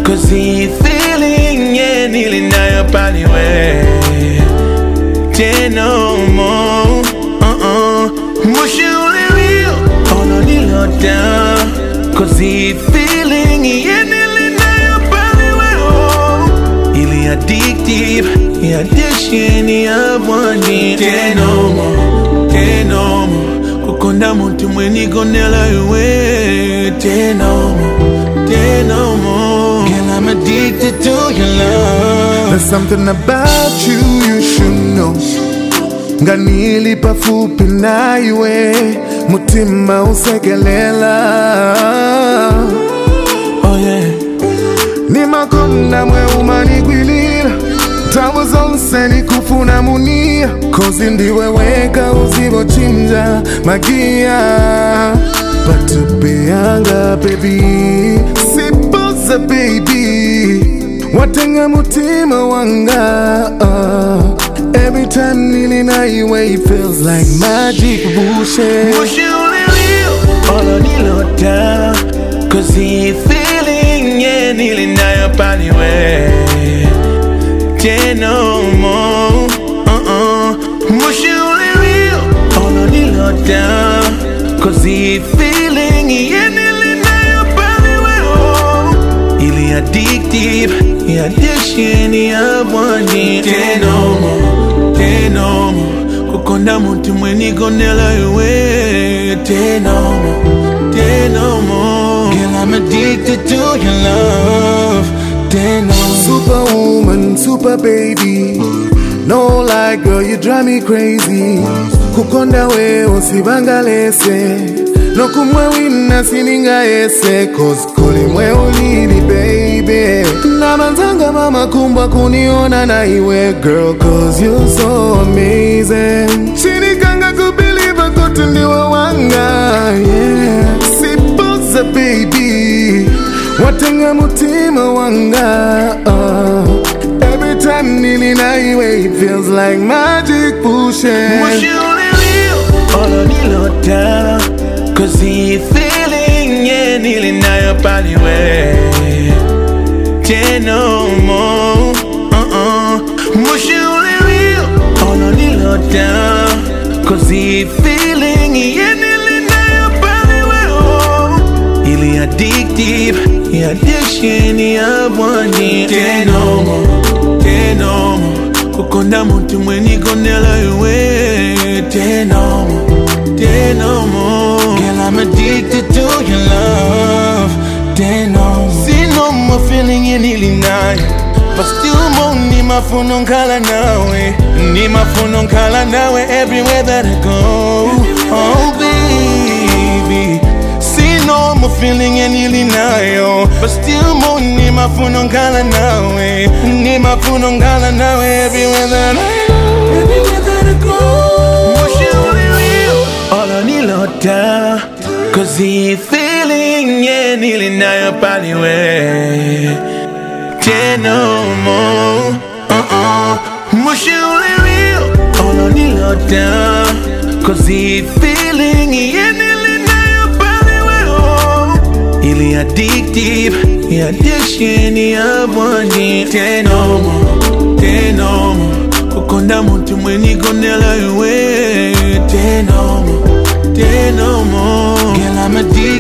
Cause the feeling yeah nearly now your body way. Say no more. Mush you only real. All on the low down. Cause the feeling yeah nearly now your body way. Ili addictive. Yeah, addiction yeah one day. Say no more. Say no more. Kukonda muntu mweni gonela iwe. Say no more. Say no more. Girl, I'm addicted to your love. There's something about you you should know. Nganili pafupi na iwe. Mutima usekelela. Oh yeah. Ni makonda mwe umanigwilira. Tamu zonse ni kufuna munia. Kozi ndiwe weka uzibo chinja magia. Batupeanga baby. Sipoza baby. Watenga mutima wanga. Every time nili na iwe it feels like magic bullshit. Mush you only real. All on the low down. Cause the feeling yeah nearly now your body way. Say no more. Mush you only real. All on the low down. Cause the feeling yeah nearly now your body way. Ili addictive. Yeah, addiction yeah one day. Say no more. Say no more. Kukonda muntu mweni gonela iwe. Say no more. Say no more. Girl, I'm addicted to your love. Say no more. Superwoman, super baby. No lie girl, you drive me crazy. Kukonda we osibangalese. No kumwe wina sininga ese. Cause kuli mwe ulini baby. Na manzanga mama kumba kuniona na iwe girl. Cause you're so amazing. Shinikanga kubelieve kote ndiwe wanga. Yeah. Sipoza baby. Watenga mutima wanga. Every time nili na iwe it feels like magic pushing. Mush you only real. All on the low down. Cause the feeling yeah nearly now your body way. Say no more. Mush you only real. All on the low down. Cause the feeling yeah nearly now your body way. Ili addictive. Yeah, addiction yeah one day. Say no more. Say no more. Kukonda muntu mweni gonela iwe. Say no more. Say no more. Girl, I'm addicted to your love. Say no more. See no more feeling you nearly night. But still more ni mafuno nkala nawe. Ni mafuno nkala nawe everywhere that I go. Oh baby. See no more feeling you nearly night. But still more ni mafuno nkala nawe. Ni mafuno nkala nawe everywhere that I go. Everywhere that I go. Mush you only real. All on the low down. Cause the feeling yeah nearly now your body way. Say no more. Mush you only real. All on the low down. Cause the feeling yeah nearly now your body way. Ili addictive. Yeah, addiction yeah one day. Say no more. Say no more. Kukonda muntu mweni gonela iwe. Say no more. Say no more. Girl, I'm addicted.